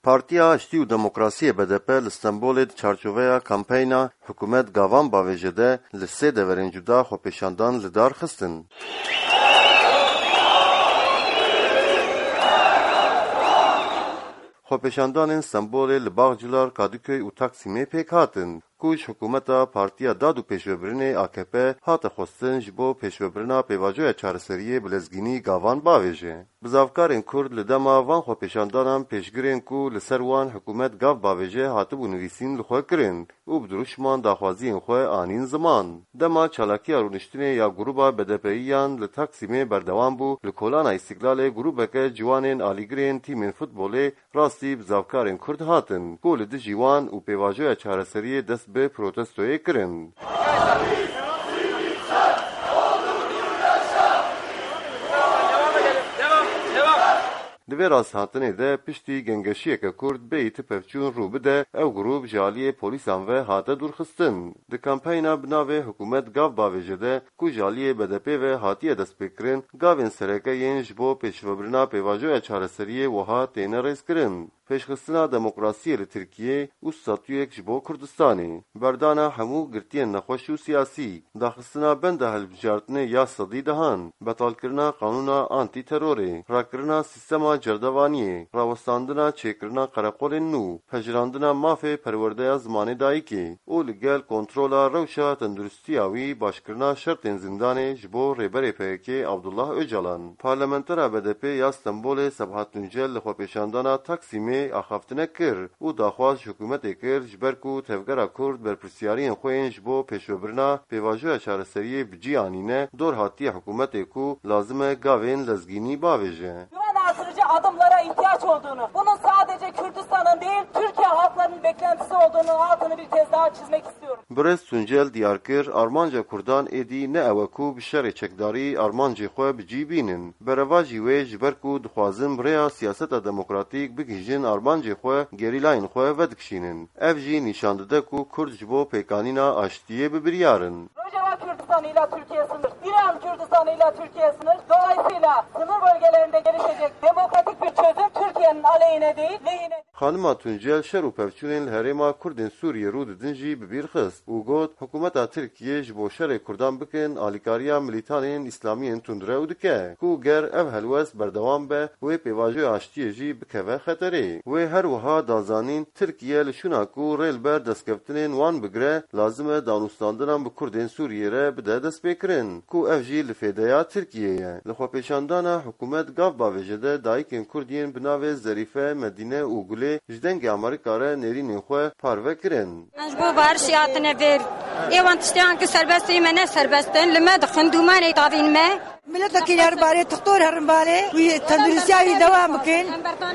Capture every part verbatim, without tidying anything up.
Partiya Aştî û Demokrasiyê B D P li Stenbolê di çarçoveya kampeyna hikûmet gavan bavêje de li sê deverên cuda xwepêşandan li dar xistin. Xwepêşandanên Stenbolê li Baxcular, Kadıköy û Taksimê pêk hatin. Ku ji hikûmeta Partiya Dad û Pêşvebirinê A K P hate xwestin ji bo pêşvebirina pêvajoya çareseriyê bilezgînî gavan bavêje. Bizavkarên Kurd li dema van xwepêşandanan pêşgirên ku li ser wan hikûmet gav bavêje hatibû nivîsîn li xwe kirin û bi dirûşman daxwaziyên xwe anîn ziman. Dema çalakiya rûniştinê ya grûpa B D P'yiyan li Taksimê berdewam bû. Li Kolana İstiklalê grûpeke ciwanên alîgirên tîmên futbolê rastî bizavkarên Kurd hatin ku li dijî wan û pêvajoya çareseriyê dest bi protestoyê kirin. Di vê rasthilatinê de piştî gengeşiyeke Kurd bêyî ti pevçûn rû bide, ew grûp ji aliyê polîsan ve hate dûrxistin. Di kampeyna bi navê hikûmet gav bavêje de ku ji aliyê B D P ve hatiye destpêkirin, gavên serekeyên ji bo pêşvebirina pêvajoya çareseriyê wiha têne rêzkirin. Pêşxistina demokrasiyê li Tirkiyê û statûyek ji bo Kurdistanê, berdana hemû girtiyên nexweş û siyasî, daxistina benda hilbijartinê ya sedî dehan, betalkirina qanûna antîterorê, rakirina sîstema cerdevaniyê, rawestandina çêkirina qereqolên nû, pejirandina mafê perwerdeya zimanê dayîkê û li gel kontrola rewşa tendurustiya wî başkirina şertên zindanê ji bo rêberê P K K Abdullah Öcalan. Parlamentera B D P ya Stenbolê Sebhat Tuncel li xwepêşandana Taksimê axaftine kir û daxwaz ji hikûmetê kir ji ber ku tevgera Kurd berpirsyariyên xwe yên ji bo pêşvebirina pêvajoya çareseriyê bi cî anîne, dor hatiye hikûmetê ku lazim e gavên lezgînî bavêje. Artırıcı adımlara ihtiyaç olduğunu, bunun sadece Kürdistan'ın değil, Türkiye halklarının beklentisi olduğunu altını bir kez daha çizmek istiyorum. Birez Tuncel diyar kir, Armanca Kurdan êdî ne ew ku bi şerê çekdarî armancê xwe bi cî bînin. Bereva jî wê ji ber ku dixwazin birêya siyaseta demokratîk bigihîjin armancê xwe gerîlayên xwe vedikşînin. Ev jî nîşan dide ku Kurd ji bo pêkanîna aştiyê bibiryarin. Rojava Kürdistan ile Türkiye sınır, İran Kürdistan ile Türkiye sınır. Dolayısıyla sınır bölgelerinde gelişecek demokratik bir çözüm Türkiye'nin aleyhine değil, lehine. Xanima Tuncel şer û pevçûnên li herêma Kurdên Sûriyê rû didin jî bi bîr xist û got hikûmeta Tirkiyê ji bo şerê Kurdan bikin alîkariya milîtanên İslamiyên tundre û dike ku ger ev helwest berdewam be wê pêvajoya aştiyê jî bikeve xeterê. Wê her wiha dazanîn Tirkiye li şûna ku rêlber destkeftinên wan bigire, lazim e danûstandinan bi Kurdên Sûriyê re bide destpêkirin ku ev jî li fêdeya Tirkiyê ye. Li xwepêşandana hikûmet gav bavêje de dayîkên Kurdiyên bi navê Zerîfe, Medîne û Gulê ji dengê Amerîka re nêrînên xwe parve kirin. Ez bo barişê hatine ver. Êwan tişteyan ki serbestî me ne serbestin, li me dixin dûmanê davîn me. Milletekî her barê doktor herin barê wî tenduristiya wî dewam bikin.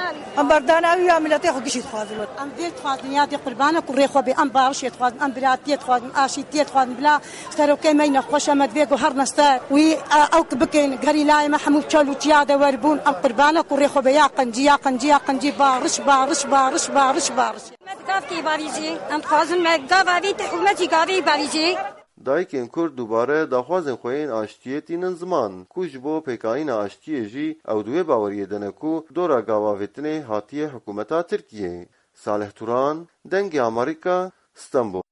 Em berdana wî ya milletê xwe gişî dixwazin. Em vê dixwazin ya dê qurbana ku rê xwe bê em barişê dixwazin, em biratiyê dixwazin, aşîtiyê dixwazin bila serokê me nexweş em divê got her nester wî ew ki bikin gerîlayê me hemû çalûçiya de werbûn em qurbana ku rê xwe bê ya qincî ya qincî ya qincî bariş bariş bariş bariş bariş. Me gav kê bavîjî, em dixwazin me gav avî û me jî gavê bavîjî. Dayîkên Kurd dubare daxwazên xwe yên aştiyê tînin ziman ku ji bo pêkanîna aştiyê jî ew di wê baweriyê de ne ku dora gavavêtinê hatiye hikûmeta Tirkiyê. Salih Turan, Dengê Amerîka, Stenbol.